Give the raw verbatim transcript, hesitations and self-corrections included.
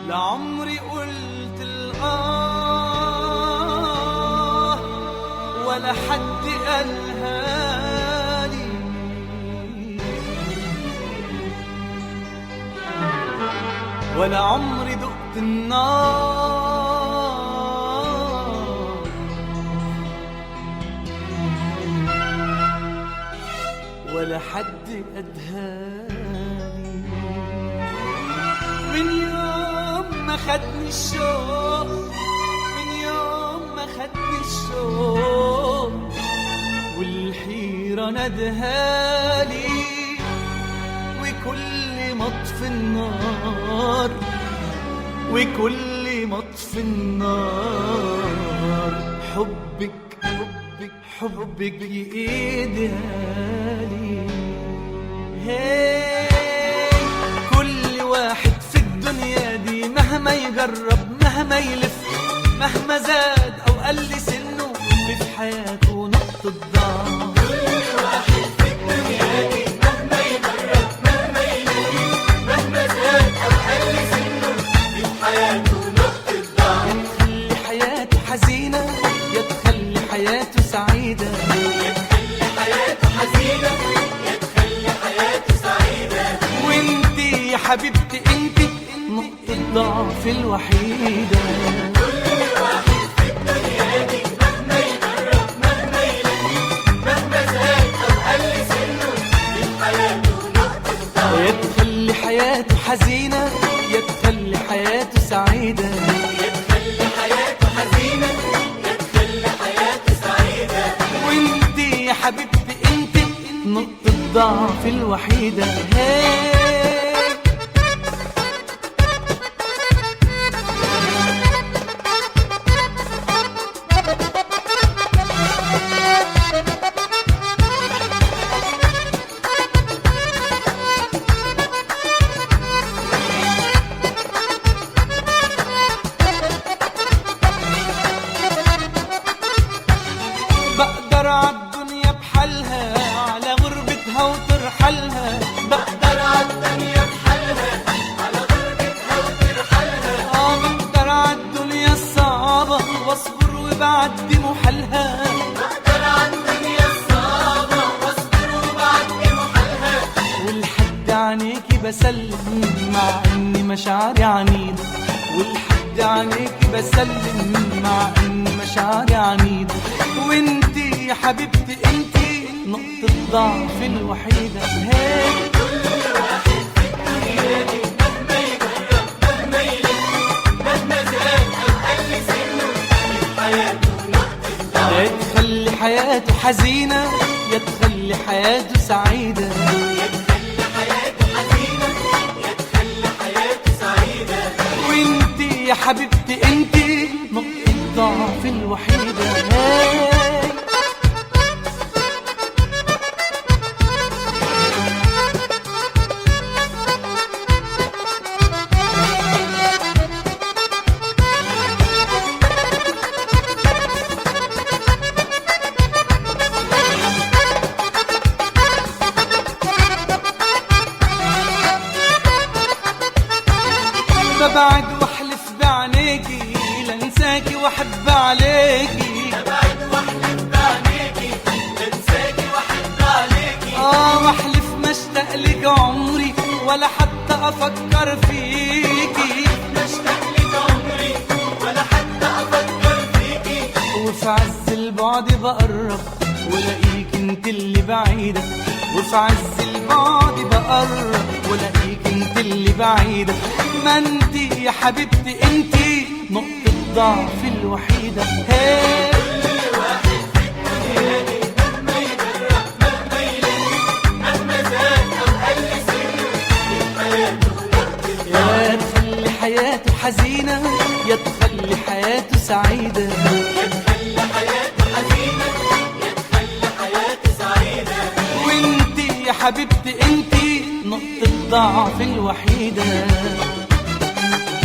لعمري قلت الآه ولا حد قالها لي، ولا عمري دقت النار ولا حد أدهاني. من يوم ما خدني الشوق، من يوم ما خدني الشوق والحيرة ندهالي، وكل مطف النار وكل مطف النار حبك حبك حبك يقيدهالي. هي كل واحد في الدنيا دي مهما يجرب مهما يلف مهما زاد أو قل سنه في حياته نقطة ضعف. كل واحد في الدنيا دي مهما يجرب مهما يلف مهما زاد أو قل سنه في حياته نقطة ضعف. تخلي حياته حزينة يا تخلي حياته سعيدة، يا تخلي حياته حزينة يا تخلي حياته سعيدة. وانتي يا حبيبتي انتي نقطة ضعف الوحيدة. كل واحد في الدنيا دي مهما يجرب مهما يلف مهما زاد أو قل سنه في حياته نقطة ضعف. يا تخلي حياته حزينة يا تخلي حياته سعيدة، يا تخلي حياته حزينة يا تخلي حياته سعيدة. وانتي يا حبيبتي انتي نقطة ضعف الوحيدة. هي بقدر عالدنيا بحالها على غربتها وترحلها، بقدر عالدنيا بحالها على غربتها وترحلها. اه بقدر عالدنيا الصعبة واصبر وبعدي محالها، بقدر عالدنيا الصعبة واصبر وبعدي محالها. والحد عينيكي بسلم مع اني مشاعري عنيدة، والحد عينيكي بسلم مع اني مشاعري عنيدة. وانتي يا حبيبتي انتي نقطة ضعف الوحيدة. هي كل واحد في الدنيا دي مهما يجرب مهما يلف مهما زاد أو قل سنه في حياته نقطة ضعف. يا تخلي حياته حزينة يا تخلي حياته سعيدة، يا تخلي حياته حزينة يا تخلي حياته سعيدة. وانتي يا حبيبتي انتي نقطة ضعف الوحيدة. هي ببعد واحلف بعينيكي لانساكي واحب عليكي، ببعد واحلف بعينيكي لانساكي واحب عليكي. اه واحلف ما اشتاق لك عمري ولا حتى افكر فيكي، مشتاق لك عمري ولا حتى افكر فيكي. وفي عز البعد بقرب ولاقيك انت اللي بعيدة، وفي عز البعد بقرب ولاقيك انت اللي بعيدة. ما انتي يا حبيبتي انتي نقطة ضعف الوحيدة. هي كل واحد في الدنيا دي مهما يجرب مهما يلف مهما زاد أو قل سنه في حياته نقطة ضعف. يا تخلي حياته حزينة يا تخلي حياته سعيدة، يا تخلي حياته حزينة يا تخلي حياته سعيدة. وانتي يا حبيبتي انتي نقطة ضعف الوحيدة.